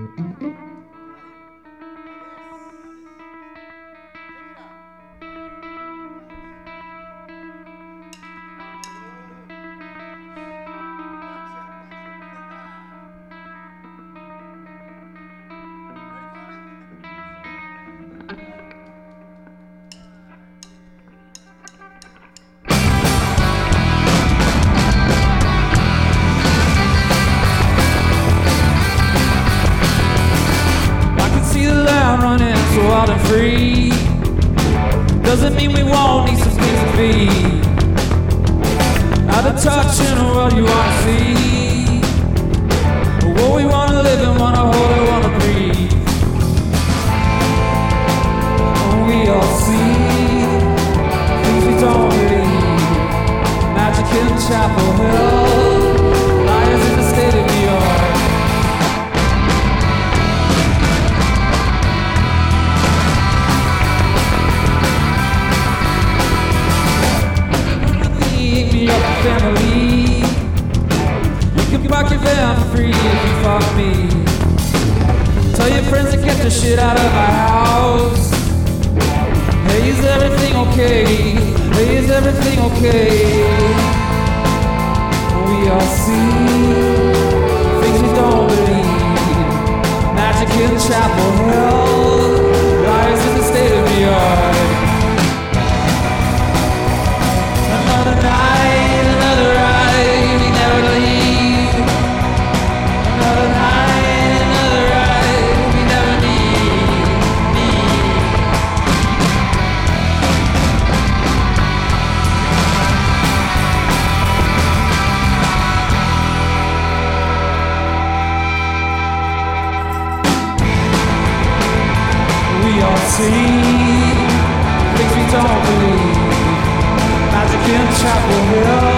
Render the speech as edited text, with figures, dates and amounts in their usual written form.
Wild and free doesn't mean we won't need some things to be out of touch in a world you wanna see, but what we wanna live and wanna hold and wanna breathe. And we all see things we don't believe. Magic in Chapel Hill, liars in the state of New York. Family, you can park your van for free if you fuck me. Tell your friends to get the shit out of my house. Hey, is everything okay? Hey, is everything okay? We all see things we don't believe. Magic in Chapel Hill, lies in the state of New York. Another night, another ride, we never leave. Another night, another ride, we never need. We all see things we don't believe. Magic in Chapel Hill.